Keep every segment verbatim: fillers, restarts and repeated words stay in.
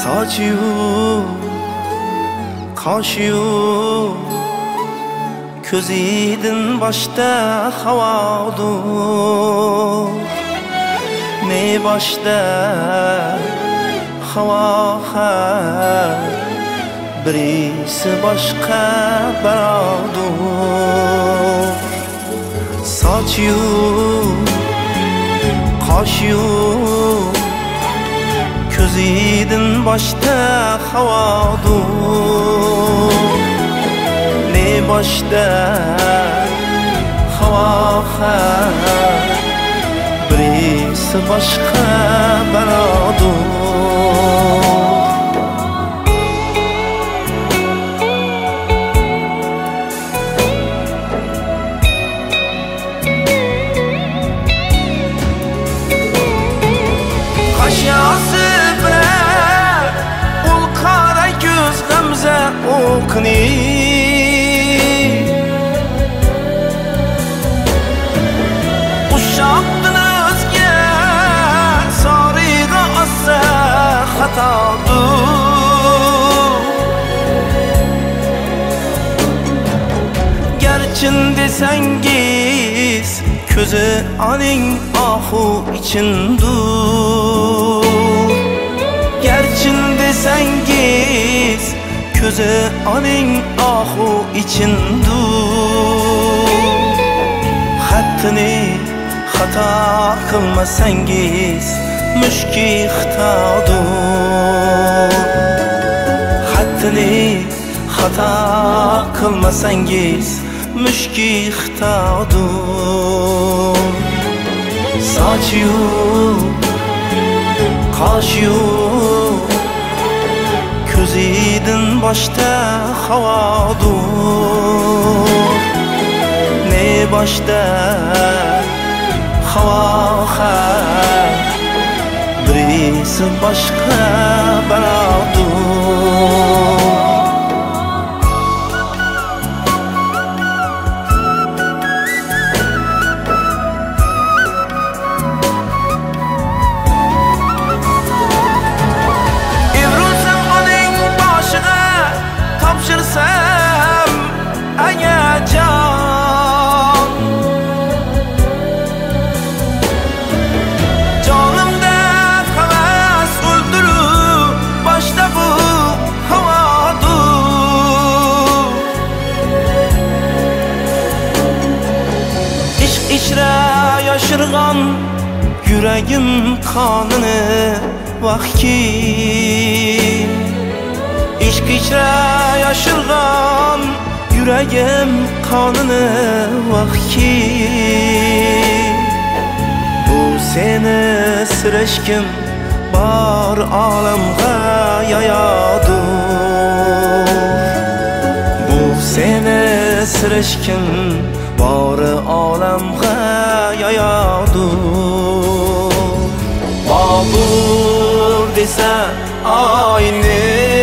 Sochiyu, qoshiyu, ko'zidin boshda havodur. Ne boshda havo har, birisi boshqa barodur. Sochiyu, qoshiyu, ko'zidin boshda havodur. Ne boshda havo har, birisi boshqa barodur. Qaşyası bilan ul qara ko'z g'amza o'qni Uşaqdan o'zga soriga ossa xatodur. Garchin desangiz ko'zi oning ohu ichindur. Garchin desangiz ko'zi oning ohu ichindur. Xatni xato qilmasangiz mushki xitodur. Xatni xato qilmasangiz mushki xitodur. Sochiyu, qoshiyu, ko'zidin boshda havodur. Ne boshda havo har, birisi boshqa barodur. Topshirsam agar jon, jonimda havas o'ldirib boshda bu havodur. Ishq ichra yoshirg'on yuragim qonini vaqtki. Ishq ichra yoshirg'on yuragim qonini vaqtki. Bu seni sirashkim bor olamga yoyadur. Bu seni sirashkim bor olamga yoyadur. Bobur desa oyni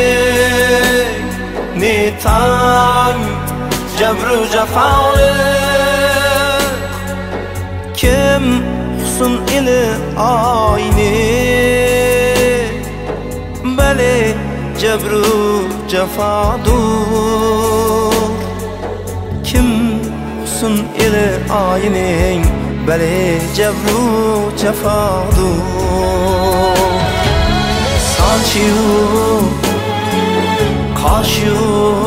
ne tang jabru jafoli. Kim husn ili oyni bale jabru jafadur. Kim husn ili oyning bale jabru jafadur. Sochiyu, qoshiyu,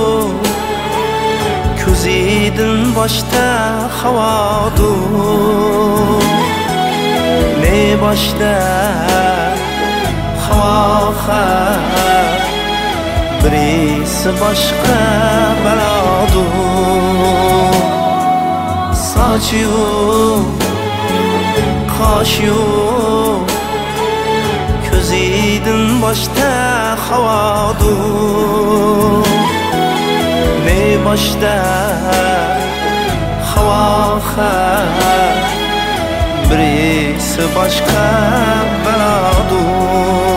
ko'zidin boshda havodur. Ne boshda havo har, birisi boshqa barodur. Sochiyu, qoshiyu, ko'zidin boshda havodur. Ne boshda havo har, birisi boshqa barodur.